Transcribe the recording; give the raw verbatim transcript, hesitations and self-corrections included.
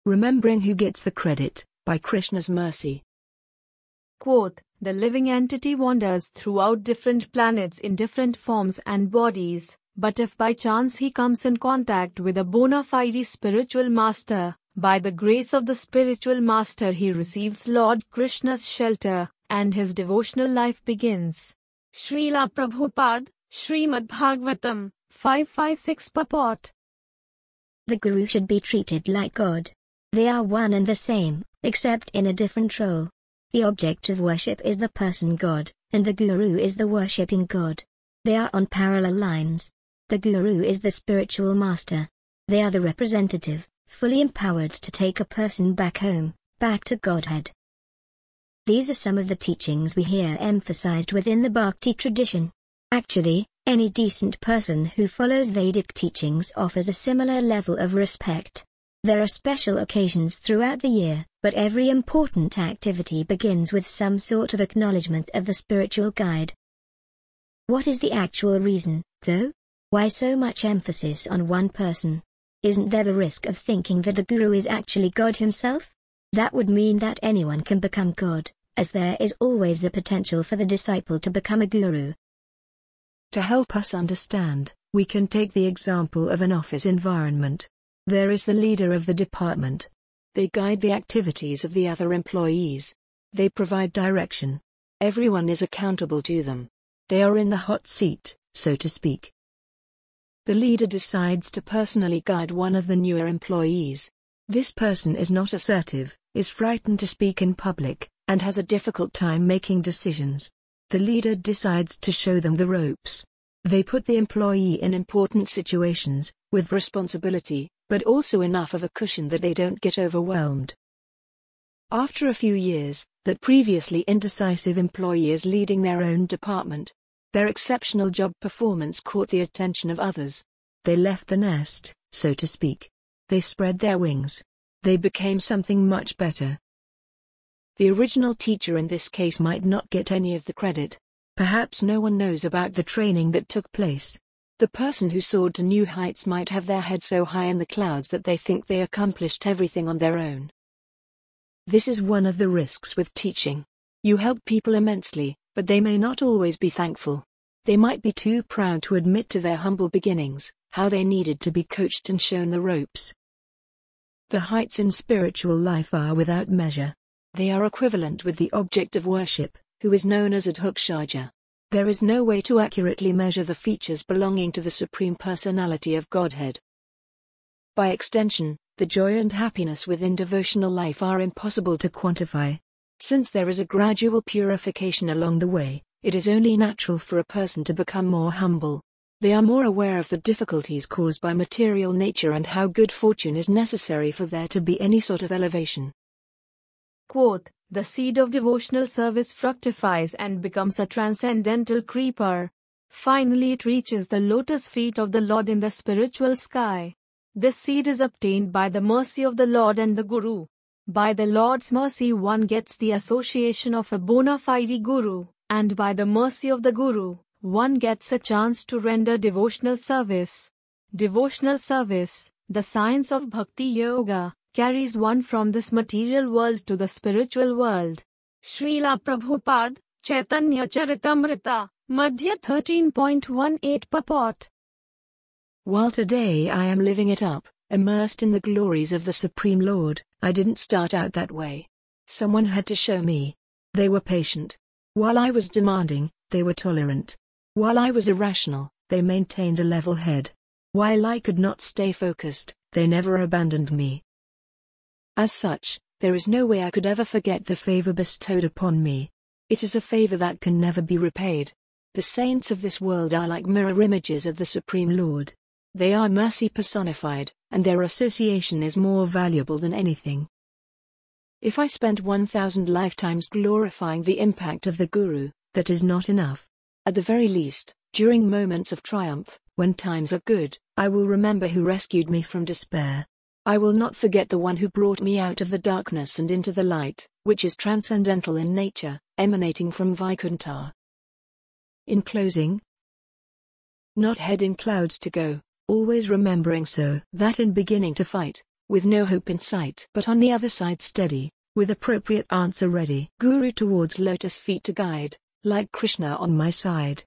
Remembering Who Gets the Credit, by Krishna's Mercy. Quote, the living entity wanders throughout different planets in different forms and bodies, but if by chance he comes in contact with a bona fide spiritual master, by the grace of the spiritual master he receives Lord Krishna's shelter, and his devotional life begins. Srila Prabhupada, Srimad Bhagavatam, five fifty-six purport. The Guru should be treated like God. They are one and the same, except in a different role. The object of worship is the person God, and the Guru is the worshipping God. They are on parallel lines. The Guru is the spiritual master. They are the representative, fully empowered to take a person back home, back to Godhead. These are some of the teachings we hear emphasized within the Bhakti tradition. Actually, any decent person who follows Vedic teachings offers a similar level of respect. There are special occasions throughout the year, but every important activity begins with some sort of acknowledgement of the spiritual guide. What is the actual reason, though? Why so much emphasis on one person? Isn't there the risk of thinking that the Guru is actually God himself? That would mean that anyone can become God, as there is always the potential for the disciple to become a Guru. To help us understand, we can take the example of an office environment. There is the leader of the department. They guide the activities of the other employees. They provide direction. Everyone is accountable to them. They are in the hot seat, so to speak. The leader decides to personally guide one of the newer employees. This person is not assertive, is frightened to speak in public, and has a difficult time making decisions. The leader decides to show them the ropes. They put the employee in important situations, with responsibility, but also enough of a cushion that they don't get overwhelmed. After a few years, that previously indecisive employee is leading their own department. Their exceptional job performance caught the attention of others. They left the nest, so to speak. They spread their wings. They became something much better. The original teacher in this case might not get any of the credit. Perhaps no one knows about the training that took place. The person who soared to new heights might have their head so high in the clouds that they think they accomplished everything on their own. This is one of the risks with teaching. You help people immensely, but they may not always be thankful. They might be too proud to admit to their humble beginnings, how they needed to be coached and shown the ropes. The heights in spiritual life are without measure. They are equivalent with the object of worship, who is known as Adhokshaja. There is no way to accurately measure the features belonging to the Supreme Personality of Godhead. By extension, the joy and happiness within devotional life are impossible to quantify. Since there is a gradual purification along the way, it is only natural for a person to become more humble. They are more aware of the difficulties caused by material nature and how good fortune is necessary for there to be any sort of elevation. Quote, the seed of devotional service fructifies and becomes a transcendental creeper. Finally it reaches the lotus feet of the Lord in the spiritual sky. This seed is obtained by the mercy of the Lord and the Guru. By the Lord's mercy one gets the association of a bona fide Guru, and by the mercy of the Guru, one gets a chance to render devotional service. Devotional service, the science of Bhakti Yoga, carries one from this material world to the spiritual world. Srila Prabhupada, Chaitanya Charitamrita, Madhya thirteen point one eight purport. While today I am living it up, immersed in the glories of the Supreme Lord, I didn't start out that way. Someone had to show me. They were patient. While I was demanding, they were tolerant. While I was irrational, they maintained a level head. While I could not stay focused, they never abandoned me. As such, there is no way I could ever forget the favor bestowed upon me. It is a favor that can never be repaid. The saints of this world are like mirror images of the Supreme Lord. They are mercy personified, and their association is more valuable than anything. If I spent one thousand lifetimes glorifying the impact of the Guru, that is not enough. At the very least, during moments of triumph, when times are good, I will remember who rescued me from despair. I will not forget the one who brought me out of the darkness and into the light, which is transcendental in nature, emanating from Vaikuntha. In closing, not head in clouds to go, always remembering so that in beginning to fight, with no hope in sight, but on the other side steady, with appropriate answer ready. Guru towards lotus feet to guide, like Krishna on my side.